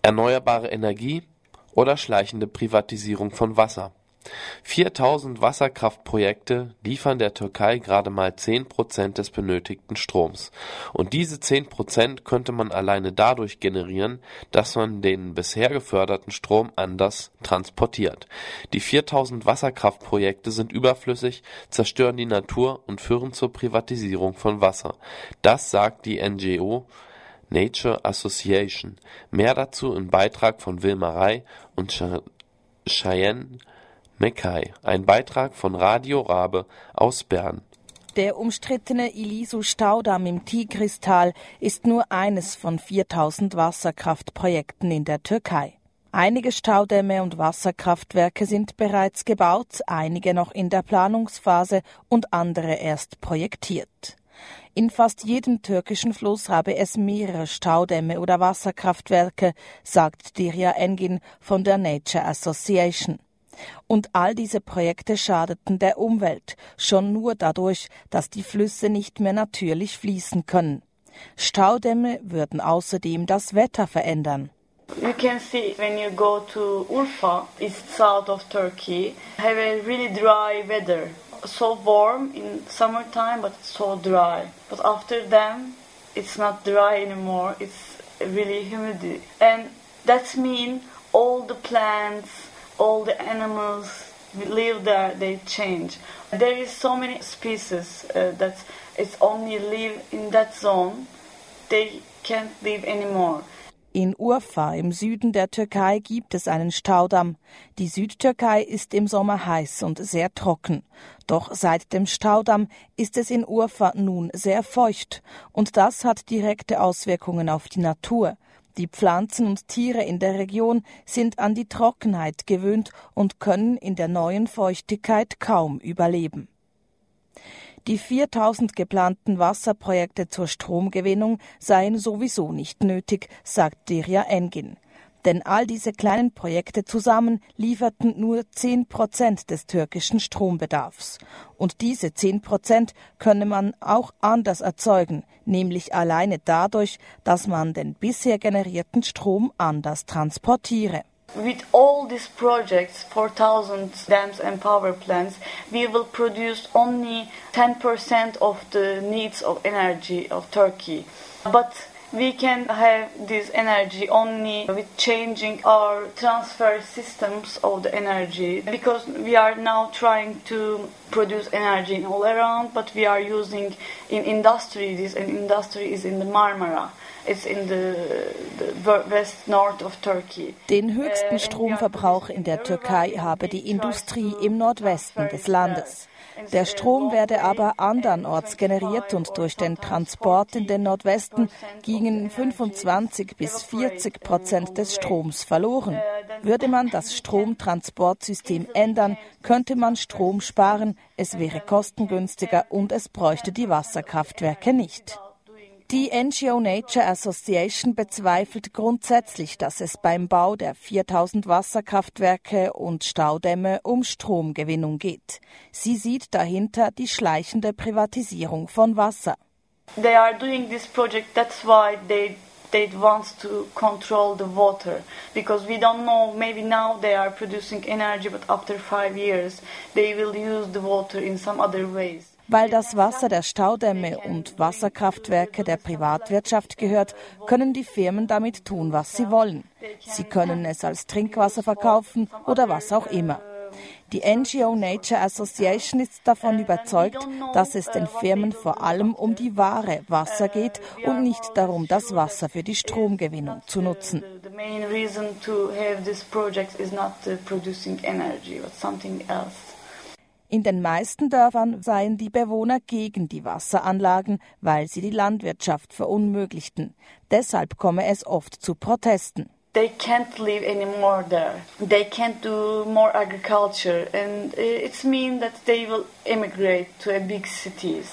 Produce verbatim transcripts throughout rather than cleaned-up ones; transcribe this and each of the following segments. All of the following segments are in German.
erneuerbare Energie oder schleichende Privatisierung von Wasser. viertausend Wasserkraftprojekte liefern der Türkei gerade mal zehn Prozent des benötigten Stroms. Und diese zehn Prozent könnte man alleine dadurch generieren, dass man den bisher geförderten Strom anders transportiert. Die viertausend Wasserkraftprojekte sind überflüssig, zerstören die Natur und führen zur Privatisierung von Wasser. Das sagt die N G O Nature Association. Mehr dazu im Beitrag von Wilma Rai und Cheyenne Mekai, ein Beitrag von Radio Rabe aus Bern. Der umstrittene Ilisu-Staudamm im Tigristal ist nur eines von viertausend Wasserkraftprojekten in der Türkei. Einige Staudämme und Wasserkraftwerke sind bereits gebaut, einige noch in der Planungsphase und andere erst projektiert. In fast jedem türkischen Fluss habe es mehrere Staudämme oder Wasserkraftwerke, sagt Derya Engin von der Nature Association. Und all diese Projekte schadeten der Umwelt, schon nur dadurch, dass die Flüsse nicht mehr natürlich fließen können. Staudämme würden außerdem das Wetter verändern. You can see when you go to Urfa, it's south of Turkey, have a really dry weather. So warm in summertime, but so dry. But after them, it's not dry anymore, it's really humid. And that means all the plants, all the animals live there, they change. There is so many species uh, that it's only live in that zone. They can't live anymore. In Urfa im Süden der Türkei gibt es einen Staudamm. Die Südtürkei ist im Sommer heiß und sehr trocken. Doch seit dem Staudamm ist es in Urfa nun sehr feucht. Und das hat direkte Auswirkungen auf die Natur. Die Pflanzen und Tiere in der Region sind an die Trockenheit gewöhnt und können in der neuen Feuchtigkeit kaum überleben. Die viertausend geplanten Wasserprojekte zur Stromgewinnung seien sowieso nicht nötig, sagt Derya Engin. Denn all diese kleinen Projekte zusammen lieferten nur zehn Prozent des türkischen Strombedarfs. Und diese zehn Prozent könne man auch anders erzeugen, nämlich alleine dadurch, dass man den bisher generierten Strom anders transportiere. With all these projects, four thousand dams and power plants, we will produce only ten percent of the needs of energy of Turkey. But we can have this energy only with changing our transfer systems of the energy, because we are now trying to produce energy all around, but we are using in industry, this industry is in the Marmara. It's in the, the west north of Turkey. Den höchsten Stromverbrauch in der Türkei habe die Industrie im Nordwesten des Landes. Der Strom werde aber andernorts generiert und durch den Transport in den Nordwesten gingen fünfundzwanzig bis vierzig Prozent des Stroms verloren. Würde man das Stromtransportsystem ändern, könnte man Strom sparen, es wäre kostengünstiger und es bräuchte die Wasserkraftwerke nicht. Die N G O Nature Association bezweifelt grundsätzlich, dass es beim Bau der viertausend Wasserkraftwerke und Staudämme um Stromgewinnung geht. Sie sieht dahinter die schleichende Privatisierung von Wasser. They are doing this project, that's why they they want to control the water, because we don't know, maybe now they are producing energy, but after five years they will use the water in some other ways. Weil das Wasser der Staudämme und Wasserkraftwerke der Privatwirtschaft gehört, können die Firmen damit tun, was sie wollen. Sie können es als Trinkwasser verkaufen oder was auch immer. Die N G O Nature Association ist davon überzeugt, dass es den Firmen vor allem um die Ware Wasser geht und nicht darum, das Wasser für die Stromgewinnung zu nutzen. The main reason to have this project is not producing energy, but something else. In den meisten Dörfern seien die Bewohner gegen die Wasseranlagen, weil sie die Landwirtschaft verunmöglichten. Deshalb komme es oft zu Protesten. They can't live anymore there. They can't do more agriculture, and it's mean that they will immigrate to a big cities.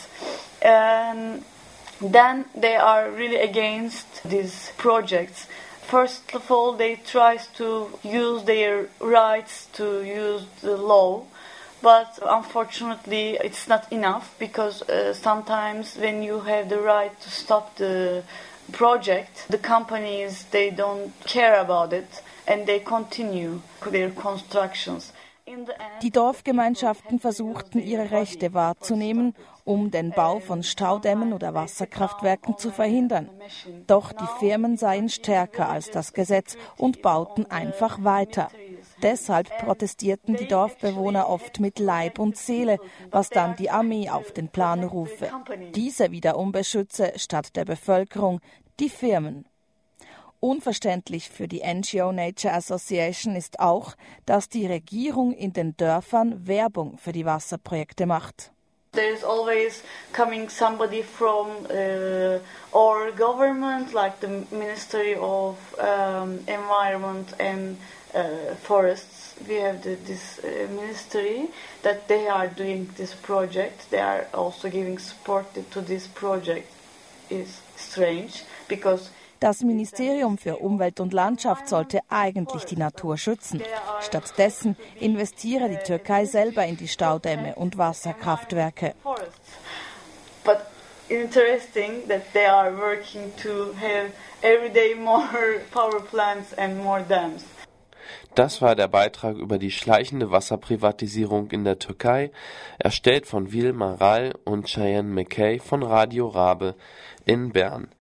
And then they are really against these projects. First of all, they try to use their rights to use the law. But unfortunately, it's not enough, because uh, sometimes when you have the right to stop the project, the companies, they don't care about it and they continue their constructions. Die Dorfgemeinschaften versuchten, ihre Rechte wahrzunehmen, um den Bau von Staudämmen oder Wasserkraftwerken zu verhindern. Doch die Firmen seien stärker als das Gesetz und bauten einfach weiter. Deshalb protestierten die Dorfbewohner oft mit Leib und Seele, was dann die Armee auf den Plan rufe. Diese wiederum beschütze statt der Bevölkerung die Firmen. Unverständlich für die N G O Nature Association ist auch, dass die Regierung in den Dörfern Werbung für die Wasserprojekte macht. There is always coming somebody from uh, our government, like the Ministry of um, Environment and uh, Forests. We have the, this uh, ministry that they are doing this project. They are also giving support to this project. It's strange because das Ministerium für Umwelt und Landschaft sollte eigentlich die Natur schützen. Stattdessen investiere die Türkei selber in die Staudämme und Wasserkraftwerke. But interesting that they are working to have every day more power plants and more dams. Das war der Beitrag über die schleichende Wasserprivatisierung in der Türkei, erstellt von Will Maral und Cheyenne McKay von Radio Rabe in Bern.